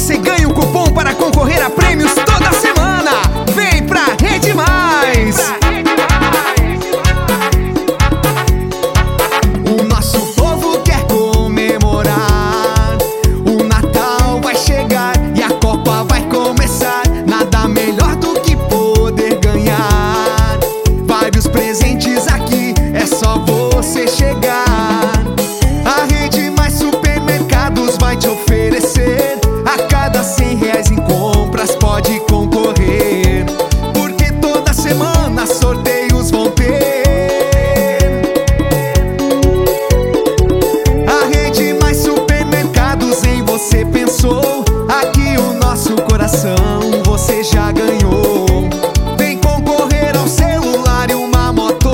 você ganha um cupom para concorrer a prêmios toda semana. Vem pra Rede Mais! O nosso povo quer comemorar. O Natal vai chegar e a Copa vai começar. Nada melhor do que poder ganhar vários presentes aqui, é só você chegar. A Rede Mais Supermercados vai te oferecer. A cada R$100 em compras pode concorrer, porque toda semana sorteios vão ter. A Rede Mais Supermercados em você pensou. Aqui o nosso coração você já ganhou. Vem concorrer ao celular e uma moto.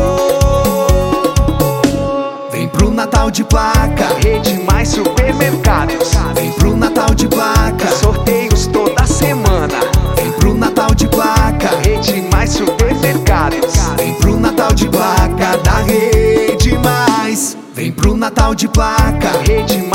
Vem pro Natal de placa, Rede Mais Supermercados. vem pro Natal de placa, Sorteios toda semana. vem pro Natal de placa, Rede Mais Supermercados. vem pro Natal de placa da Rede Mais. Vem pro Natal de placa, Rede